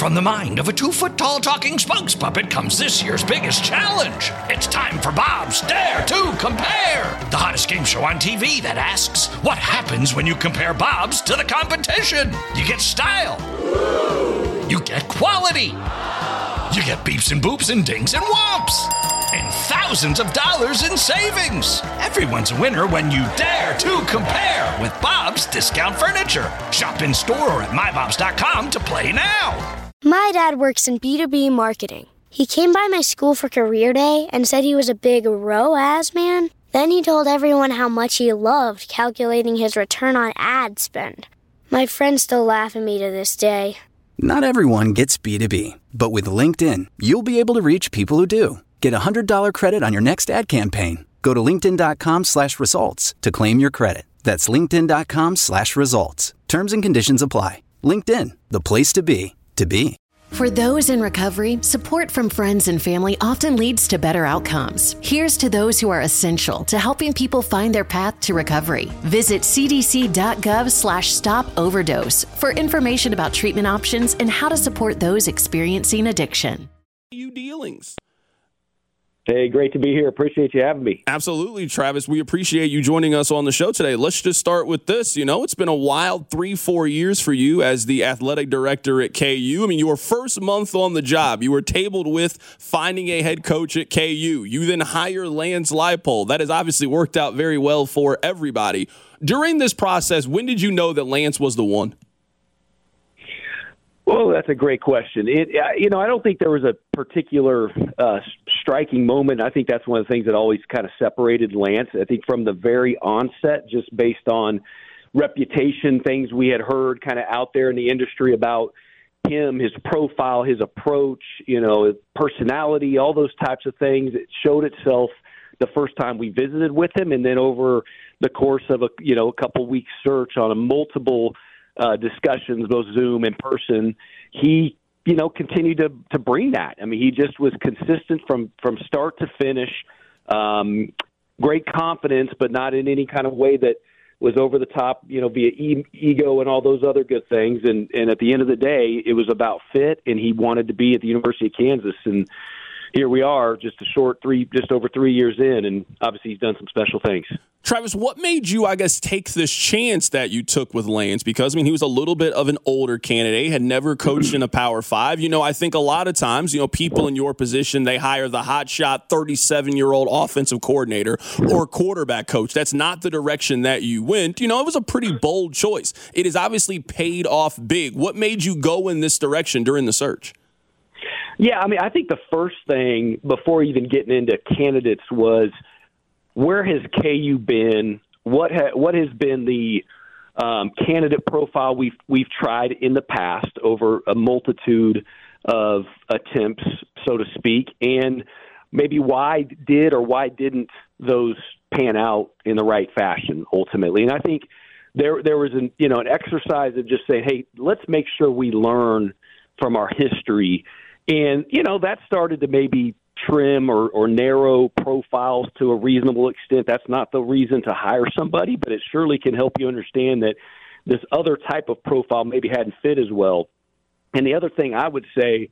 From the mind of a 2-foot-tall talking spokes puppet comes this year's biggest challenge. It's time for Bob's Dare to Compare, the hottest game show on TV that asks, what happens when you compare Bob's to the competition? You get style. You get quality. You get beeps and boops and dings and whomps. And thousands of dollars in savings. Everyone's a winner when you dare to compare with Bob's Discount Furniture. Shop in store or at mybobs.com to play now. My dad works in B2B marketing. He came by my school for career day and said he was a big ROAS man. Then he told everyone how much he loved calculating his return on ad spend. My friends still laugh at me to this day. Not everyone gets B2B, but with LinkedIn, you'll be able to reach people who do. Get a $100 credit on your next ad campaign. Go to linkedin.com/results to claim your credit. That's linkedin.com/results. Terms and conditions apply. LinkedIn, the place to be, to be. For those in recovery, support from friends and family often leads to better outcomes. Here's to those who are essential to helping people find their path to recovery. Visit cdc.gov/stop-overdose for information about treatment options and how to support those experiencing addiction. Dealings. Hey, great to be here. Appreciate you having me. Absolutely, Travis. We appreciate you joining us on the show today. Let's just start with this. You know, it's been a wild 3-4 years for you as the athletic director at KU. I mean, your first month on the job, you were tabled with finding a head coach at KU. You then hire Lance Leipold. That has obviously worked out very well for everybody. During this process, when did you know that Lance was the one? Well, that's a great question. I don't think there was a particular striking moment. I think that's one of the things that always kind of separated Lance. I think from the very onset, just based on reputation, things we had heard kind of out there in the industry about him, his profile, his approach, his personality, all those types of things. It showed itself the first time we visited with him, and then over the course of a couple weeks search on a multiple discussions, both Zoom and person, he, continued to bring that. I mean, he just was consistent from start to finish. Great confidence, but not in any kind of way that was over the top, via ego and all those other good things. And at the end of the day, it was about fit, and he wanted to be at the University of Kansas. And here we are, just over 3 years in, and obviously he's done some special things. Travis, what made you, take this chance that you took with Lance? Because, he was a little bit of an older candidate, had never coached in a Power 5. I think a lot of times, people in your position, they hire the hotshot 37-year-old offensive coordinator or quarterback coach. That's not the direction that you went. It was a pretty bold choice. It has obviously paid off big. What made you go in this direction during the search? Yeah, I think the first thing before even getting into candidates was, where has KU been? What has been the candidate profile we've tried in the past over a multitude of attempts, so to speak, and maybe why didn't those pan out in the right fashion ultimately? And I think there was an exercise of just saying, hey, let's make sure we learn from our history. And, that started to maybe trim or narrow profiles to a reasonable extent. That's not the reason to hire somebody, but it surely can help you understand that this other type of profile maybe hadn't fit as well. And the other thing I would say,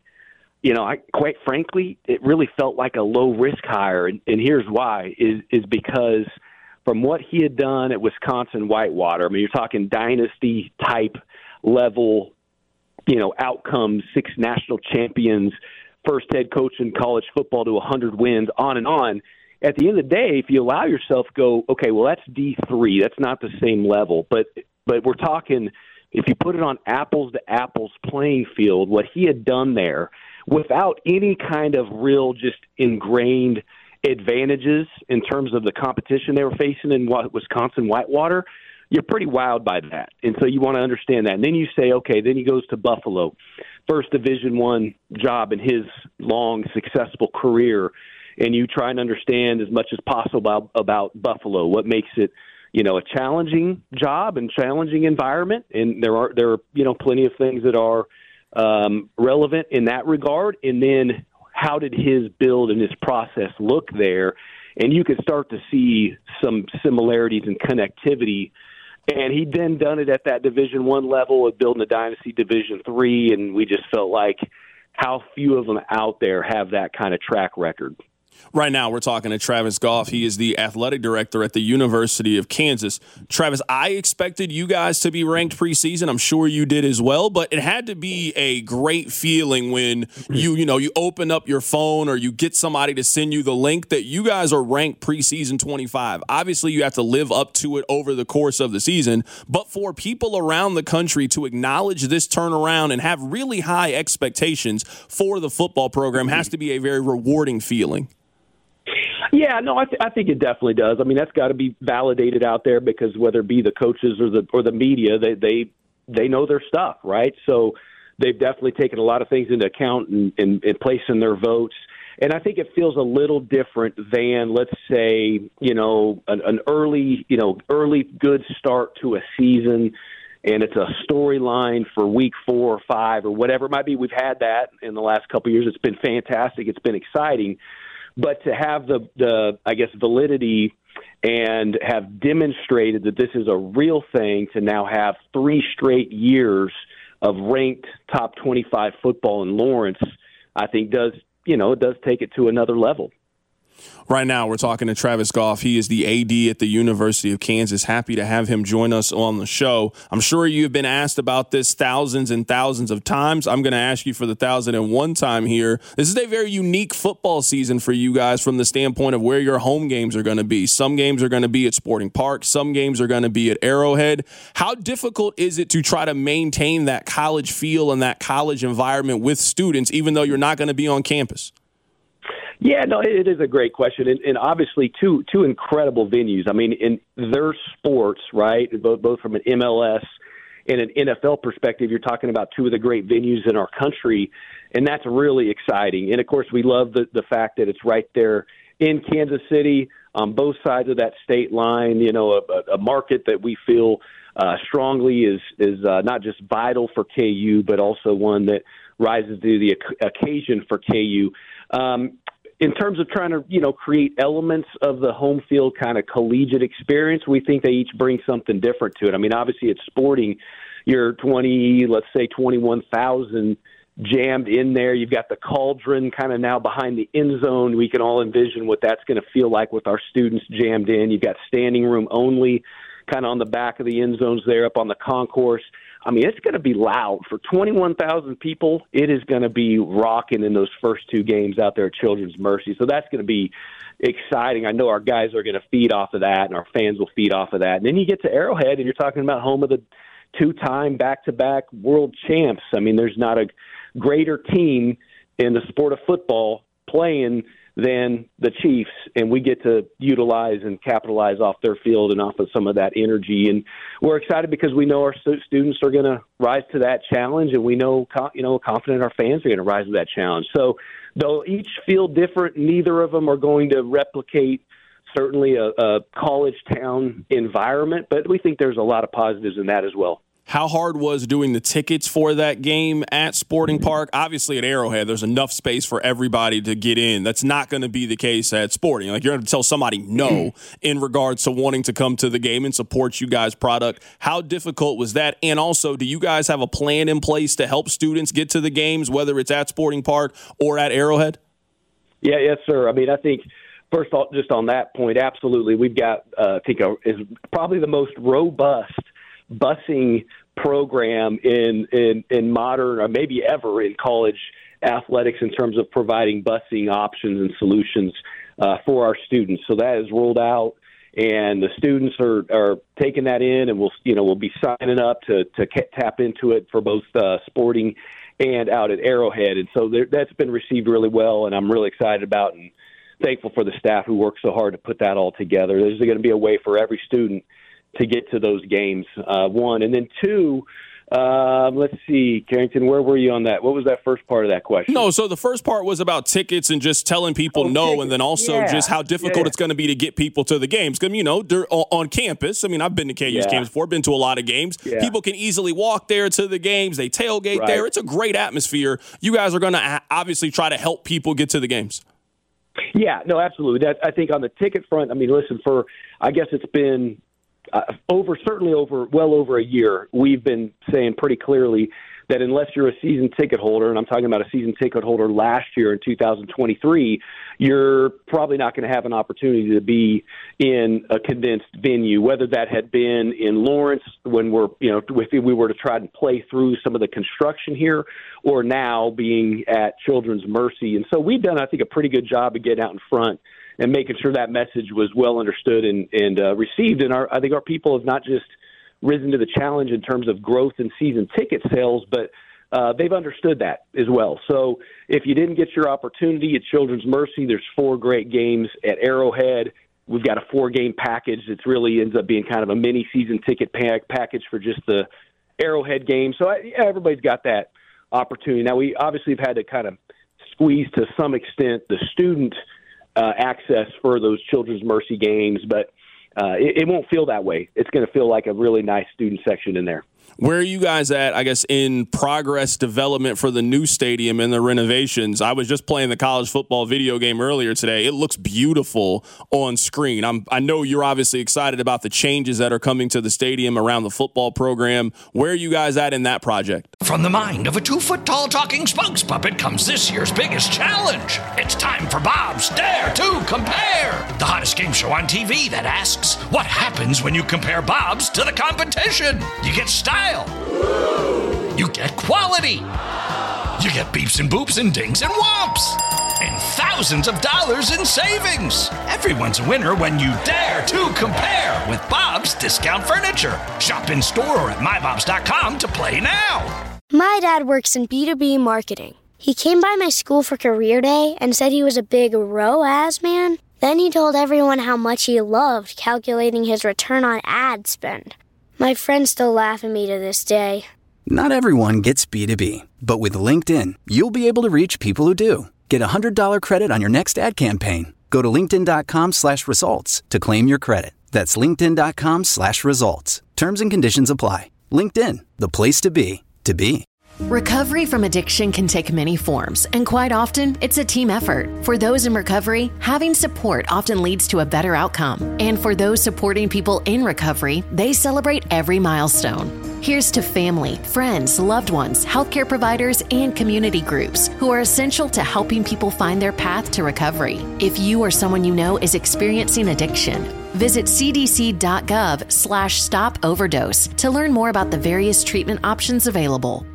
quite frankly, it really felt like a low-risk hire. And here's why, is because from what he had done at Wisconsin Whitewater, you're talking dynasty-type level outcomes, 6 national champions, first head coach in college football to 100 wins, on and on. At the end of the day, if you allow yourself to go, okay, well, that's D3. That's not the same level. But we're talking, if you put it on apples-to-apples playing field, what he had done there without any kind of real just ingrained advantages in terms of the competition they were facing in Wisconsin Whitewater, you're pretty wowed by that. And so you want to understand that. And then you say, okay, then he goes to Buffalo, first Division I job in his long, successful career, and you try and understand as much as possible about Buffalo, what makes it, a challenging job and challenging environment. And there are plenty of things that are relevant in that regard. And then how did his build and his process look there? And you can start to see some similarities and connectivity And he'd then done it at that Division I level of building a dynasty Division III, and we just felt like how few of them out there have that kind of track record. Right now, we're talking to Travis Goff. He is the athletic director at the University of Kansas. Travis, I expected you guys to be ranked preseason. I'm sure you did as well, but it had to be a great feeling when you open up your phone or you get somebody to send you the link that you guys are ranked preseason 25. Obviously, you have to live up to it over the course of the season, but for people around the country to acknowledge this turnaround and have really high expectations for the football program has to be a very rewarding feeling. Yeah, no, I think it definitely does. I mean, that's got to be validated out there because whether it be the coaches or the media, they know their stuff, right? So they've definitely taken a lot of things into account and placing their votes. And I think it feels a little different than, let's say, an early good start to a season, and it's a storyline for week 4 or 5 or whatever it might be. We've had that in the last couple of years. It's been fantastic. It's been exciting. But to have the validity and have demonstrated that this is a real thing, to now have 3 straight years of ranked top 25 football in Lawrence, I think does take it to another level. Right now, we're talking to Travis Goff. He is the AD at the University of Kansas. Happy to have him join us on the show. I'm sure you've been asked about this thousands and thousands of times. I'm going to ask you for the 1,001 time here. This is a very unique football season for you guys from the standpoint of where your home games are going to be. Some games are going to be at Sporting Park. Some games are going to be at Arrowhead. How difficult is it to try to maintain that college feel and that college environment with students, even though you're not going to be on campus? Yeah, no, it is a great question, and obviously two incredible venues. I mean, in their sports, right, both from an MLS and an NFL perspective, you're talking about 2 of the great venues in our country, and that's really exciting. And, of course, we love the fact that it's right there in Kansas City on both sides of that state line, a market that we feel strongly is not just vital for KU, but also one that rises to the occasion for KU. In terms of trying to, create elements of the home field kind of collegiate experience, we think they each bring something different to it. I mean, obviously it's Sporting, you're 21,000 jammed in there. You've got the cauldron kind of now behind the end zone. We can all envision what that's going to feel like with our students jammed in. You've got standing room only kind of on the back of the end zones there up on the concourse. I mean, it's going to be loud. For 21,000 people, it is going to be rocking in those first 2 games out there at Children's Mercy. So that's going to be exciting. I know our guys are going to feed off of that, and our fans will feed off of that. And then you get to Arrowhead, and you're talking about home of the 2-time back-to-back world champs. I mean, there's not a greater team in the sport of football playing than the Chiefs, and we get to utilize and capitalize off their field and off of some of that energy. And we're excited because we know our students are going to rise to that challenge, and we know, confident our fans are going to rise to that challenge. So they'll each feel different. Neither of them are going to replicate certainly a college town environment, but we think there's a lot of positives in that as well. How hard was doing the tickets for that game at Sporting Park? Obviously, at Arrowhead, there's enough space for everybody to get in. That's not going to be the case at Sporting. Like, you're going to tell somebody no in regards to wanting to come to the game and support you guys' product. How difficult was that? And also, do you guys have a plan in place to help students get to the games, whether it's at Sporting Park or at Arrowhead? Yeah, yes, sir. I mean, I think first of all, just on that point, absolutely. We've got, I think, is probably the most robust busing program in modern, or maybe ever, in college athletics in terms of providing busing options and solutions for our students. So that is rolled out, and the students are taking that in, and we'll be signing up to tap into it for both Sporting and out at Arrowhead. And so that's been received really well, and I'm really excited about and thankful for the staff who worked so hard to put that all together. There's going to be a way for every student to get to those games, 1. And then 2, let's see, Carrington, where were you on that? What was that first part of that question? No, so the first part was about tickets and just telling people no, tickets. And then also just how difficult it's going to be to get people to the games. Because, they're on campus. I mean, I've been to KU's games before, been to a lot of games. Yeah. People can easily walk there to the games. They tailgate there. It's a great atmosphere. You guys are going to obviously try to help people get to the games. Yeah, no, absolutely. I think on the ticket front, I mean, listen, I guess it's been certainly over well over a year, we've been saying pretty clearly that unless you're a season ticket holder, and I'm talking about a season ticket holder last year in 2023, you're probably not going to have an opportunity to be in a condensed venue, whether that had been in Lawrence when if we were to try and play through some of the construction here, or now being at Children's Mercy. And so we've done, I think, a pretty good job of getting out in front and making sure that message was well understood and received. And I think our people have not just risen to the challenge in terms of growth in season ticket sales, but they've understood that as well. So if you didn't get your opportunity at Children's Mercy, there's 4 great games at Arrowhead. We've got a 4-game package that really ends up being kind of a mini season ticket package for just the Arrowhead game. So everybody's got that opportunity. Now, we obviously have had to kind of squeeze to some extent the student access for those Children's Mercy games, but it won't feel that way. It's going to feel like a really nice student section in there. Where are you guys at, I guess, in progress development for the new stadium and the renovations? I was just playing the college football video game earlier today. It looks beautiful on screen. I know you're obviously excited about the changes that are coming to the stadium around the football program. Where are you guys at in that project? From the mind of a 2-foot-tall talking spokes puppet comes this year's biggest challenge. It's time for Bob's Dare to Compare, the hottest game show on TV that asks, what happens when you compare Bob's to the competition? You get style. You get quality. You get beeps and boops and dings and whomps. And thousands of dollars in savings. Everyone's a winner when you dare to compare with Bob's Discount Furniture. Shop in store or at mybobs.com to play now. My dad works in B2B marketing. He came by my school for career day and said he was a big ROAS man. Then he told everyone how much he loved calculating his return on ad spend. My friends still laugh at me to this day. Not everyone gets B2B, but with LinkedIn, you'll be able to reach people who do. Get a $100 credit on your next ad campaign. Go to linkedin.com/results to claim your credit. That's linkedin.com/results. Terms and conditions apply. LinkedIn, the place to be, to be. Recovery from addiction can take many forms, and quite often, it's a team effort. For those in recovery, having support often leads to a better outcome. And for those supporting people in recovery, they celebrate every milestone. Here's to family, friends, loved ones, healthcare providers, and community groups who are essential to helping people find their path to recovery. If you or someone you know is experiencing addiction, visit cdc.gov/stop overdose to learn more about the various treatment options available.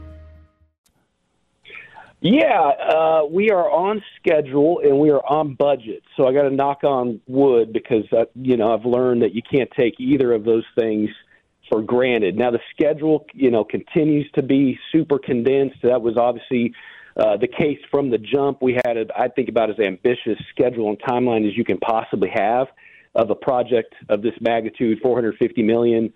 Yeah, we are on schedule and we are on budget. So I got to knock on wood because, I've learned that you can't take either of those things for granted. Now, the schedule, continues to be super condensed. That was obviously the case from the jump. We had, I think, about as ambitious schedule and timeline as you can possibly have of a project of this magnitude, $450 million.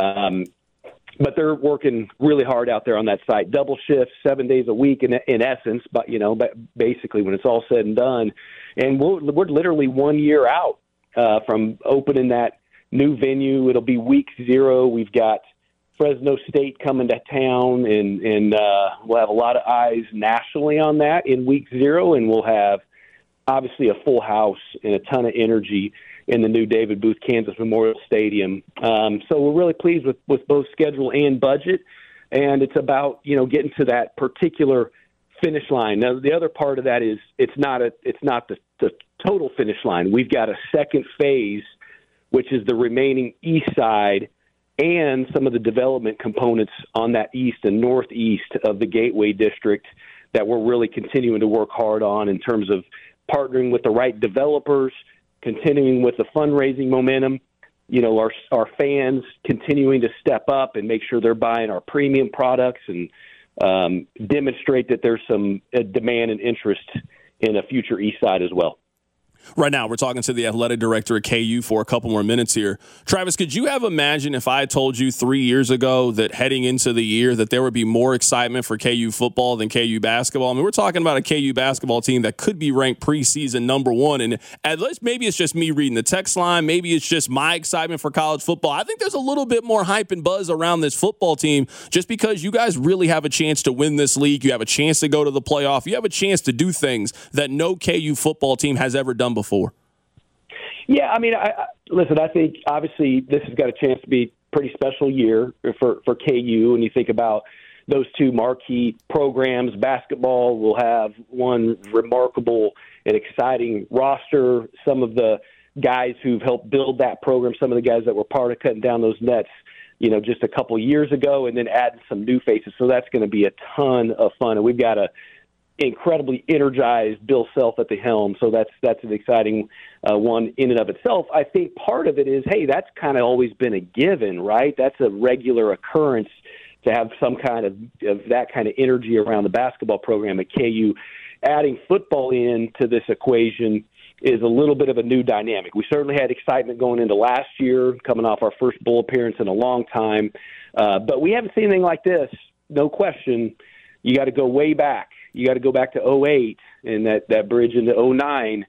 But they're working really hard out there on that site. Double shifts, 7 days a week in essence, but basically when it's all said and done. And we're literally 1 year out from opening that new venue. It'll be week 0. We've got Fresno State coming to town, and we'll have a lot of eyes nationally on that in week 0, and we'll have obviously a full house and a ton of energy in the new David Booth Kansas Memorial Stadium. So we're really pleased with both schedule and budget, and it's about getting to that particular finish line. Now, the other part of that is it's not the total finish line. We've got a second phase, which is the remaining east side and some of the development components on that east and northeast of the Gateway District that we're really continuing to work hard on in terms of partnering with the right developers, continuing with the fundraising momentum, our fans continuing to step up and make sure they're buying our premium products and demonstrate that there's some demand and interest in a future east side as well. Right now, we're talking to the athletic director at KU for a couple more minutes here. Travis, could you have imagined if I told you 3 years ago that heading into the year that there would be more excitement for KU football than KU basketball? I mean, we're talking about a KU basketball team that could be ranked preseason number 1. And at least maybe it's just me reading the text line. Maybe it's just my excitement for college football. I think there's a little bit more hype and buzz around this football team just because you guys really have a chance to win this league. You have a chance to go to the playoff. You have a chance to do things that no KU football team has ever done before. Yeah, I mean, listen, I think obviously this has got a chance to be a pretty special year for KU. When you think about those two marquee programs, basketball will have one remarkable and exciting roster. Some of the guys who've helped build that program, some of the guys that were part of cutting down those nets, just a couple years ago, and then adding some new faces. So that's going to be a ton of fun. And we've got a incredibly energized Bill Self at the helm. So that's an exciting one in and of itself. I think part of it is, hey, that's kind of always been a given, right? That's a regular occurrence to have some kind of that kind of energy around the basketball program at KU. Adding football into this equation is a little bit of a new dynamic. We certainly had excitement going into last year, coming off our first bowl appearance in a long time. But we haven't seen anything like this, no question. You got to go way back. You got to go back to 2008 and that bridge into 2009.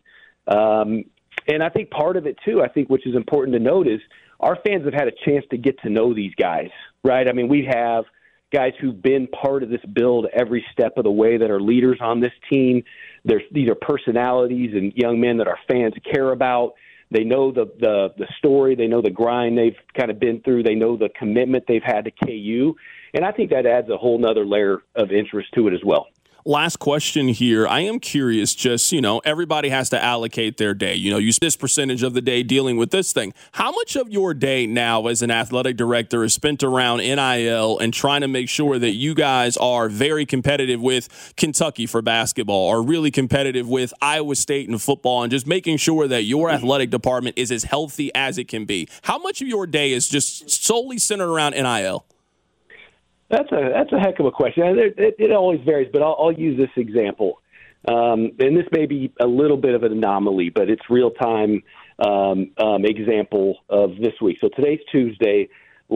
And I think part of it, too, which is important to note, is our fans have had a chance to get to know these guys, right? I mean, we have guys who've been part of this build every step of the way that are leaders on this team. These are personalities and young men that our fans care about. They know the story. They know the grind they've kind of been through. They know the commitment they've had to KU. And I think that adds a whole nother layer of interest to it as well. Last question here. I am curious, just, everybody has to allocate their day. You this percentage of the day dealing with this thing. How much of your day now as an athletic director is spent around NIL and trying to make sure that you guys are very competitive with Kentucky for basketball, or really competitive with Iowa State in football, and just making sure that your athletic department is as healthy as it can be? How much of your day is just solely centered around NIL? That's a heck of a question. It always varies, but I'll use this example. And this may be a little bit of an anomaly, but it's real-time example of this week. So today's Tuesday.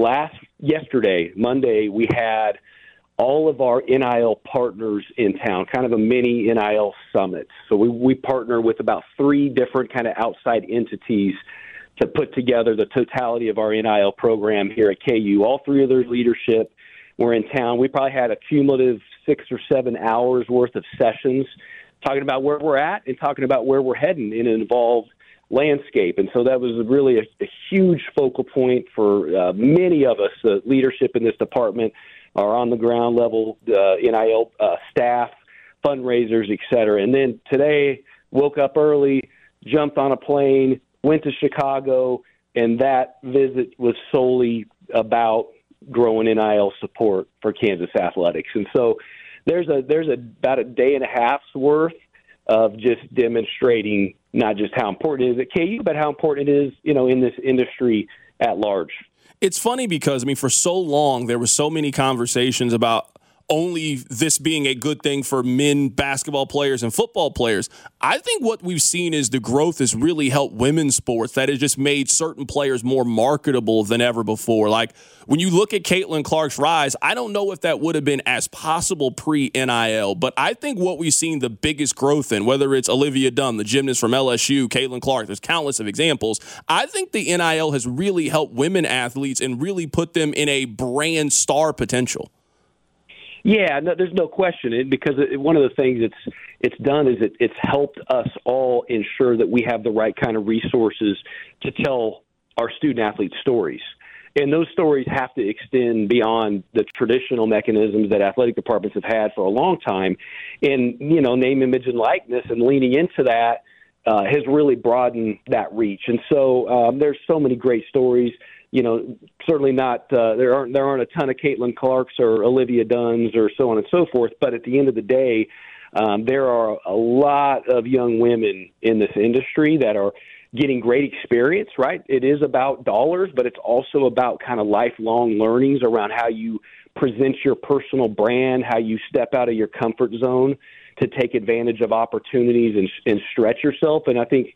Yesterday, Monday, we had all of our NIL partners in town, kind of a mini NIL summit. So we partner with about 3 different kind of outside entities to put together the totality of our NIL program here at KU. All 3 of their leadership were in town. We probably had a cumulative 6 or 7 hours worth of sessions talking about where we're at and talking about where we're heading in an involved landscape. And so that was really a huge focal point for many of us. The leadership in this department, our on-the-ground level NIL staff, fundraisers, et cetera. And then today, woke up early, jumped on a plane, went to Chicago, and that visit was solely about growing NIL support for Kansas athletics. And so there's about a day and a half's worth of just demonstrating not just how important it is at KU, but how important it is, in this industry at large. It's funny because, for so long there were so many conversations about only this being a good thing for men basketball players and football players. I think what we've seen is the growth has really helped women's sports. That has just made certain players more marketable than ever before. Like, when you look at Caitlin Clark's rise, I don't know if that would have been as possible pre-NIL, but I think what we've seen the biggest growth in, whether it's Olivia Dunn, the gymnast from LSU, Caitlin Clark, there's countless of examples. I think the NIL has really helped women athletes and really put them in a brand star potential. Yeah, no, there's no question. Because one of the things it's done is it's helped us all ensure that we have the right kind of resources to tell our student-athlete stories. And those stories have to extend beyond the traditional mechanisms that athletic departments have had for a long time. And, name, image, and likeness and leaning into that has really broadened that reach. And so there's so many great stories. Certainly not. There aren't a ton of Caitlin Clarks or Olivia Dunns or so on and so forth. But at the end of the day, there are a lot of young women in this industry that are getting great experience. Right? It is about dollars, but it's also about kind of lifelong learnings around how you present your personal brand, how you step out of your comfort zone to take advantage of opportunities and stretch yourself. And I think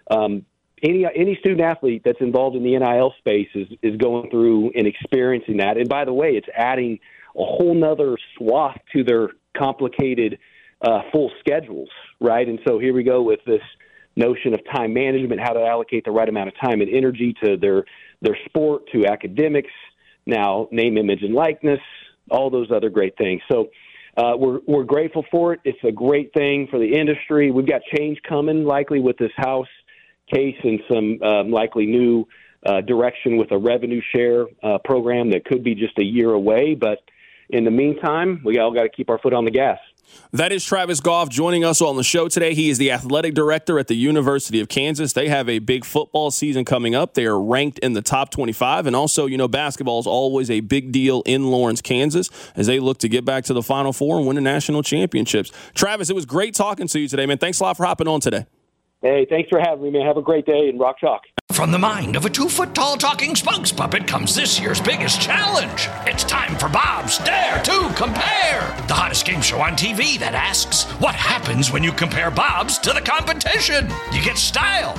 any student athlete that's involved in the NIL space is going through and experiencing that. And by the way, it's adding a whole nother swath to their complicated full schedules, right? And so here we go with this notion of time management, how to allocate the right amount of time and energy to their sport, to academics, now name, image, and likeness, all those other great things. So we're grateful for it. It's a great thing for the industry. We've got change coming likely with this House case and some likely new direction with a revenue share program that could be just a year away. But in the meantime, we all got to keep our foot on the gas. That is Travis Goff joining us on the show today. He is the athletic director at the University of Kansas. They have a big football season coming up. They are ranked in the top 25. And also, basketball is always a big deal in Lawrence, Kansas, as they look to get back to the Final Four and win the national championships. Travis, it was great talking to you today, man. Thanks a lot for hopping on today. Hey, thanks for having me, man. Have a great day and rock chalk. From the mind of a 2-foot-tall talking spokes puppet comes this year's biggest challenge. It's time for Bob's Dare to Compare, the hottest game show on TV that asks, what happens when you compare Bobs to the competition? You get style.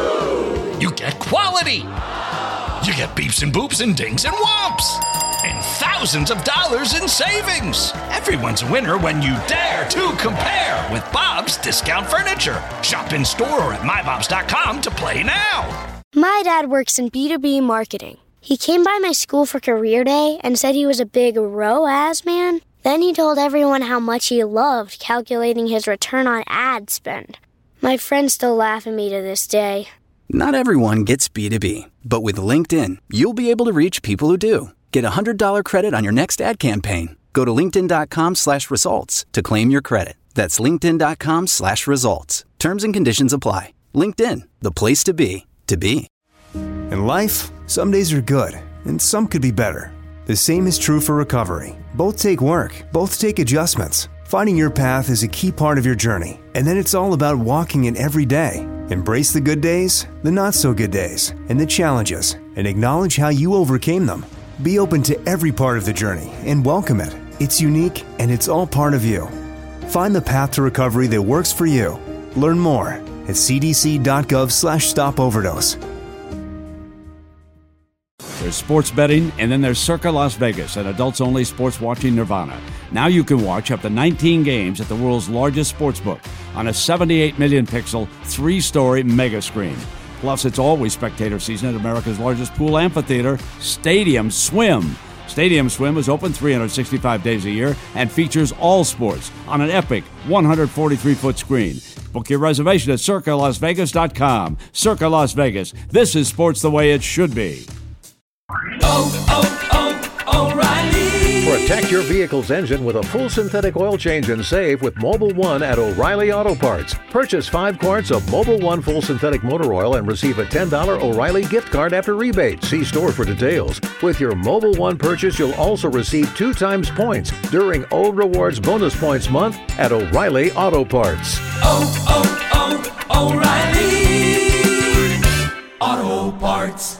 You get quality. You get beeps and boops and dings and whomps. And thousands of dollars in savings. Everyone's a winner when you dare to compare with Bob's Discount Furniture. Shop in store or at mybobs.com to play now. My dad works in B2B marketing. He came by my school for career day and said he was a big ROAS man. Then he told everyone how much he loved calculating his return on ad spend. My friends still laugh at me to this day. Not everyone gets B2B, but with LinkedIn, you'll be able to reach people who do. Get a $100 credit on your next ad campaign. Go to linkedin.com/results to claim your credit. That's linkedin.com/results. Terms and conditions apply. LinkedIn, the place to be, to be. In life, some days are good, and some could be better. The same is true for recovery. Both take work, both take adjustments. Finding your path is a key part of your journey, and then it's all about walking it every day. Embrace the good days, the not-so-good days, and the challenges, and acknowledge how you overcame them. Be open to every part of the journey and welcome it. It's unique, and it's all part of you. Find the path to recovery that works for you. Learn more at cdc.gov/stopoverdose. There's sports betting, and then there's Circa Las Vegas, an adults-only sports watching nirvana. Now you can watch up to 19 games at the world's largest sportsbook on a 78 million pixel, 3-story mega screen. Plus, it's always spectator season at America's largest pool amphitheater, Stadium Swim. Stadium Swim is open 365 days a year and features all sports on an epic 143-foot screen. Book your reservation at CircaLasVegas.com. Circa Las Vegas. This is sports the way it should be. O'Reilly. Protect your vehicle's engine with a full synthetic oil change and save with Mobil 1 at O'Reilly Auto Parts. Purchase 5 quarts of Mobil 1 full synthetic motor oil and receive a $10 O'Reilly gift card after rebate. See store for details. With your Mobil 1 purchase, you'll also receive 2 times points during O Rewards Bonus Points Month at O'Reilly Auto Parts. O'Reilly Auto Parts.